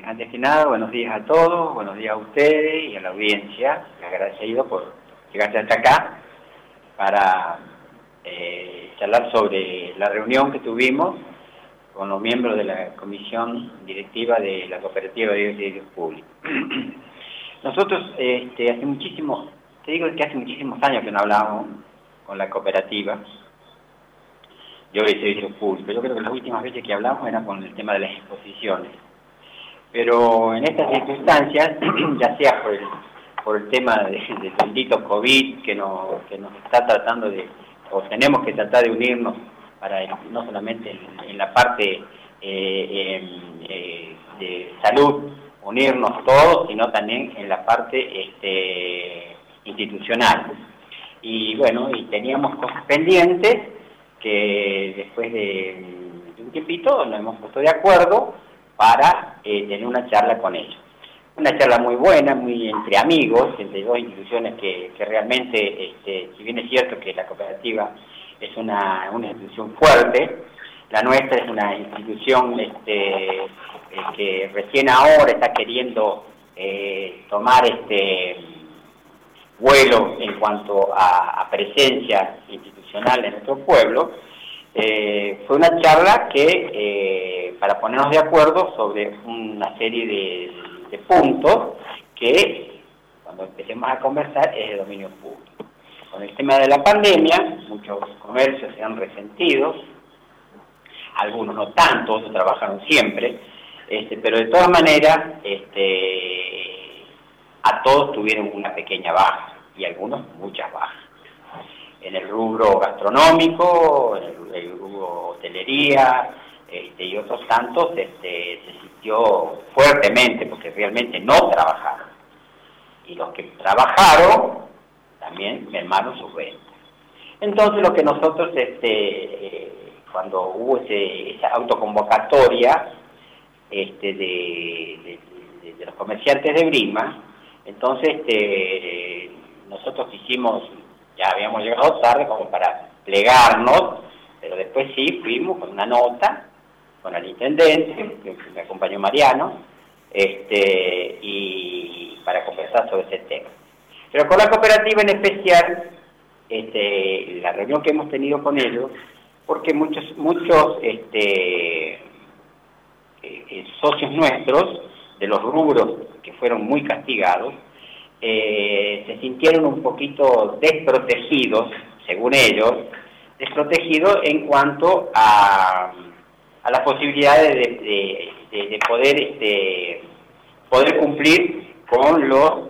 Antes que nada, buenos días a todos, buenos días a ustedes y a la audiencia. Agradecido por llegarse hasta acá para charlar sobre la reunión que tuvimos con los miembros de la comisión directiva de la Cooperativa de Servicios Públicos. Nosotros hace muchísimos años que no hablábamos con la cooperativa de Servicios Públicos. Yo creo que las últimas veces que hablamos era con el tema de las exposiciones. Pero en estas circunstancias, ya sea por el tema del bendito COVID que nos está tratando o tenemos que tratar de unirnos para no solamente en la parte de salud, unirnos todos, sino también en la parte institucional. Y bueno, y teníamos cosas pendientes que después de un tiempito nos hemos puesto de acuerdo para tener una charla con ellos. Una charla muy buena, muy entre amigos, entre dos instituciones que realmente, si bien es cierto que la cooperativa es una institución fuerte, la nuestra es una institución que recién ahora está queriendo tomar vuelo en cuanto a presencia institucional en nuestro pueblo. Fue una charla que, para ponernos de acuerdo sobre una serie de puntos que, cuando empecemos a conversar, es de dominio público. Con el tema de la pandemia, muchos comercios se han resentido, algunos no tanto, otros trabajaron siempre, pero de todas maneras, a todos tuvieron una pequeña baja, y algunos muchas bajas. En el rubro gastronómico, en el rubro hotelería, y otros tantos, se sintió fuertemente, porque realmente no trabajaron. Y los que trabajaron, también mermaron sus ventas. Entonces lo que nosotros, cuando hubo esa autoconvocatoria de los comerciantes de Brima, entonces nosotros hicimos, ya habíamos llegado tarde como para plegarnos, pero después sí fuimos con una nota, con el intendente, que me acompañó Mariano, y para conversar sobre ese tema. Pero con la cooperativa en especial, la reunión que hemos tenido con ellos, porque muchos socios nuestros, de los rubros que fueron muy castigados, se sintieron un poquito desprotegidos, según ellos, desprotegidos en cuanto a las posibilidades de poder cumplir con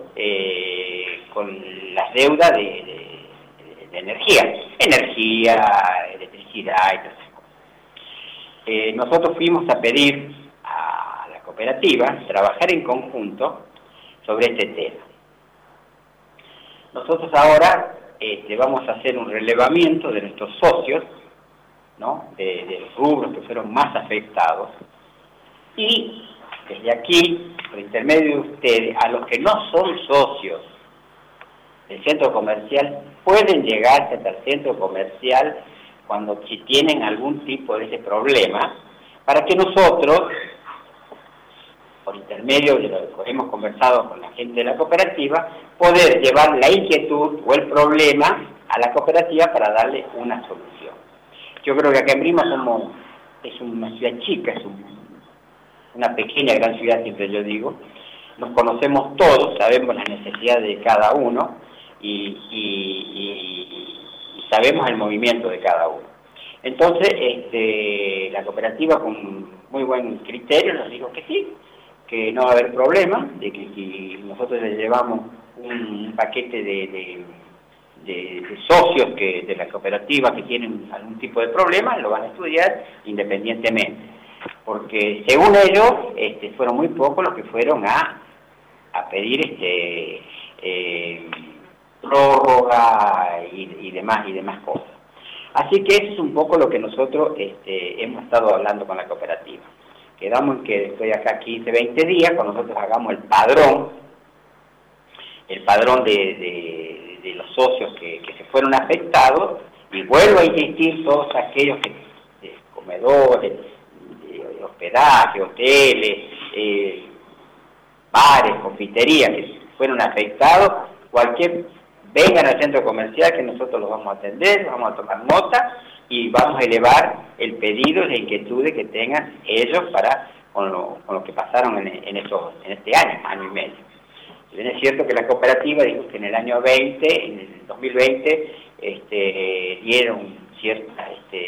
las deudas de energía, electricidad y todas esas cosas. Nosotros fuimos a pedir a la cooperativa trabajar en conjunto sobre este tema. Nosotros ahora vamos a hacer un relevamiento de nuestros socios, ¿no? de los rubros que fueron más afectados, y desde aquí, por intermedio de ustedes, a los que no son socios del centro comercial, pueden llegar hasta el centro comercial si tienen algún tipo de ese problema, para que nosotros, por intermedio de lo que hemos conversado con la gente de la cooperativa, poder llevar la inquietud o el problema a la cooperativa para darle una solución. Yo creo que acá en Brima es una ciudad chica, es una pequeña gran ciudad, siempre yo digo. Nos conocemos todos, sabemos las necesidades de cada uno y sabemos el movimiento de cada uno. Entonces, la cooperativa con muy buen criterio nos dijo que sí, que no va a haber problema, de que si nosotros le llevamos un paquete de socios de la cooperativa que tienen algún tipo de problema, lo van a estudiar independientemente. Porque según ellos, fueron muy pocos los que fueron a pedir prórroga y demás cosas. Así que eso es un poco lo que nosotros hemos estado hablando con la cooperativa. Quedamos en que después de acá 15, 20 días, cuando nosotros hagamos el padrón de los socios que se fueron afectados, y vuelvo a insistir, todos aquellos comedores, hospedaje, hoteles, bares, confiterías que fueron afectados, vengan al centro comercial que nosotros los vamos a atender, vamos a tomar nota y vamos a elevar el pedido de inquietudes que tengan ellos con lo que pasaron en este año y medio. Bien, es cierto que la cooperativa dijo que en el año 20, en el 2020, dieron ciertas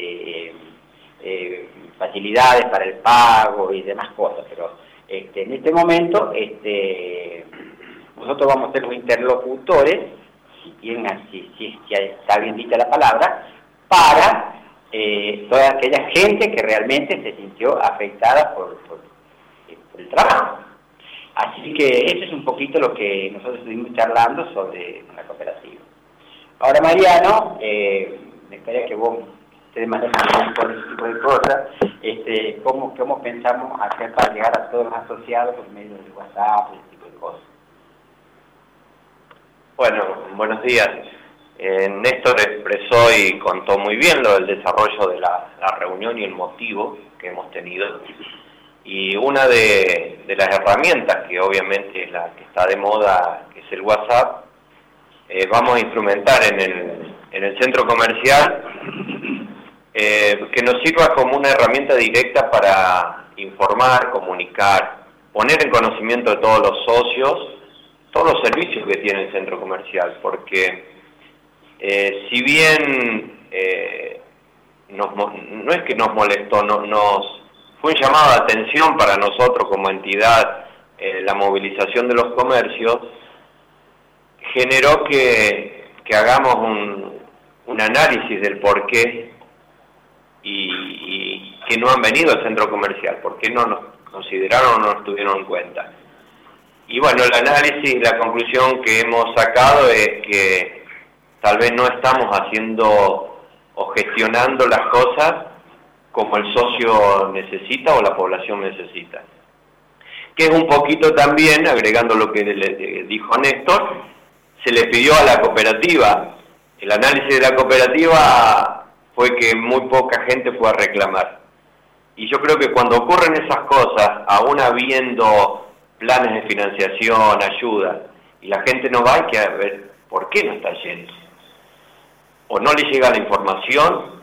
facilidades para el pago y demás cosas, pero en este momento nosotros vamos a ser los interlocutores, si está bien dicha la palabra, para toda aquella gente que realmente se sintió afectada por el trabajo. Así que eso es un poquito lo que nosotros estuvimos charlando sobre la cooperativa. Ahora, Mariano, me gustaría que ustedes manejan todo ese tipo de cosas, ¿cómo pensamos hacer para llegar a todos los asociados por medio de WhatsApp, ese tipo de cosas? Bueno, buenos días. Néstor expresó y contó muy bien lo del desarrollo de la reunión y el motivo que hemos tenido. Y una de las herramientas, que obviamente es la que está de moda, que es el WhatsApp, vamos a instrumentar en el centro comercial, que nos sirva como una herramienta directa para informar, comunicar, poner en conocimiento de todos los socios, todos los servicios que tiene el centro comercial, porque si bien no es que nos molestó, fue un llamado de atención para nosotros como entidad, la movilización de los comercios, generó que hagamos un análisis del por qué y que no han venido al centro comercial, por qué no nos consideraron o no nos tuvieron en cuenta. Y bueno, el análisis, la conclusión que hemos sacado es que tal vez no estamos haciendo o gestionando las cosas como el socio necesita o la población necesita. Que es un poquito también, agregando lo que le dijo Néstor, se le pidió a la cooperativa. El análisis de la cooperativa fue que muy poca gente fue a reclamar. Y yo creo que cuando ocurren esas cosas, aún habiendo planes de financiación, ayuda, y la gente no va, hay que ver por qué no está lleno. O no le llega la información,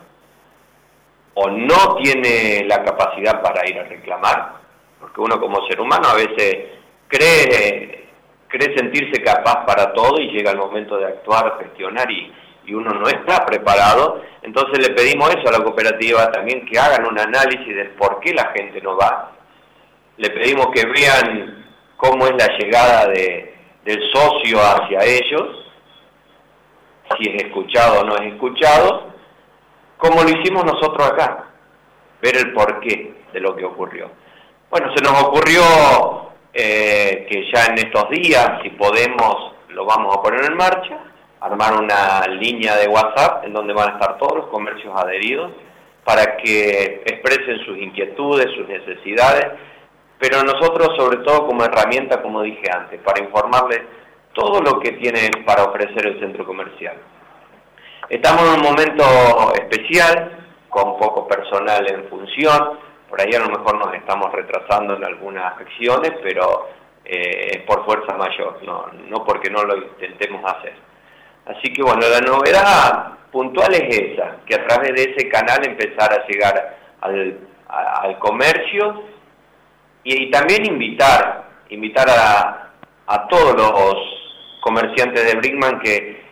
o no tiene la capacidad para ir a reclamar, porque uno como ser humano a veces cree sentirse capaz para todo y llega el momento de actuar, gestionar y uno no está preparado. Entonces le pedimos eso a la cooperativa también, que hagan un análisis de por qué la gente no va. Le pedimos que vean cómo es la llegada del socio hacia ellos, si es escuchado o no es escuchado, como lo hicimos nosotros acá, ver el porqué de lo que ocurrió. Bueno, se nos ocurrió que ya en estos días, si podemos, lo vamos a poner en marcha, armar una línea de WhatsApp en donde van a estar todos los comercios adheridos para que expresen sus inquietudes, sus necesidades, pero nosotros sobre todo como herramienta, como dije antes, para informarles todo lo que tiene para ofrecer el centro comercial. Estamos en un momento especial, con poco personal en función, por ahí a lo mejor nos estamos retrasando en algunas acciones, pero es por fuerza mayor, no porque no lo intentemos hacer. Así que bueno, la novedad puntual es esa, que a través de ese canal empezar a llegar al comercio y también invitar a todos los comerciantes de Brinkmann que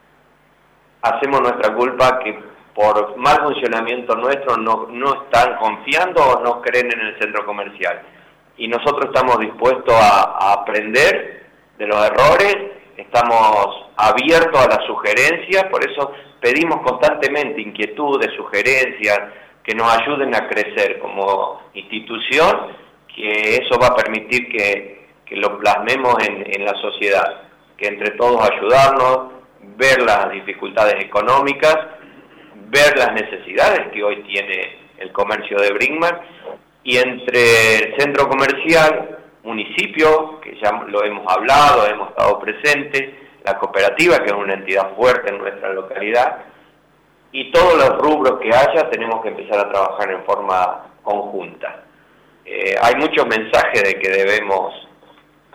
hacemos nuestra culpa, que por mal funcionamiento nuestro no están confiando o no creen en el centro comercial. Y nosotros estamos dispuestos a aprender de los errores, estamos abiertos a las sugerencias, por eso pedimos constantemente inquietudes, sugerencias, que nos ayuden a crecer como institución, que eso va a permitir que lo plasmemos en la sociedad, que entre todos ayudarnos, ver las dificultades económicas, ver las necesidades que hoy tiene el comercio de Brinkmann, y entre el centro comercial, municipio, que ya lo hemos hablado, hemos estado presentes, la cooperativa, que es una entidad fuerte en nuestra localidad, y todos los rubros que haya tenemos que empezar a trabajar en forma conjunta. Hay muchos mensajes de que debemos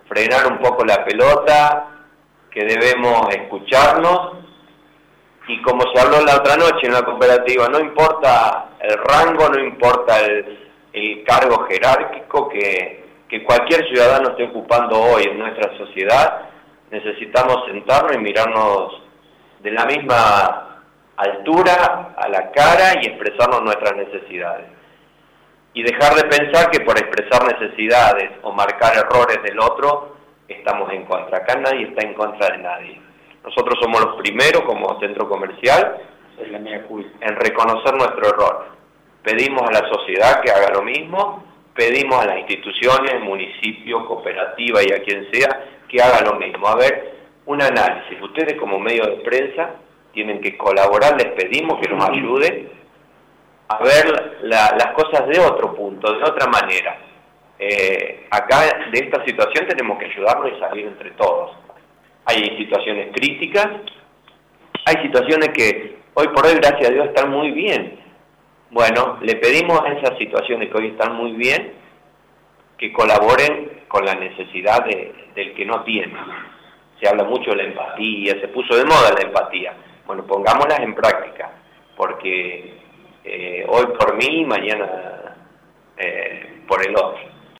frenar un poco la pelota, que debemos escucharnos, y como se habló la otra noche en la cooperativa, no importa el rango, no importa el cargo jerárquico que cualquier ciudadano esté ocupando hoy en nuestra sociedad, necesitamos sentarnos y mirarnos de la misma altura, a la cara, y expresarnos nuestras necesidades. Y dejar de pensar que por expresar necesidades o marcar errores del otro, estamos en contra. Acá nadie está en contra de nadie. Nosotros somos los primeros como centro comercial en reconocer nuestro error. Pedimos a la sociedad que haga lo mismo, pedimos a las instituciones, municipio, cooperativa y a quien sea, que haga lo mismo. A ver, un análisis. Ustedes como medio de prensa tienen que colaborar, les pedimos que nos ayuden a ver las cosas de otro punto, de otra manera. Acá de esta situación tenemos que ayudarnos y salir entre todos. Hay situaciones críticas, hay situaciones que hoy por hoy, gracias a Dios, están muy bien. Bueno, le pedimos a esas situaciones que hoy están muy bien que colaboren con la necesidad del que no tiene. Se habla mucho de la empatía, se puso de moda la empatía. Bueno, pongámoslas en práctica, porque hoy por mí, mañana por el otro.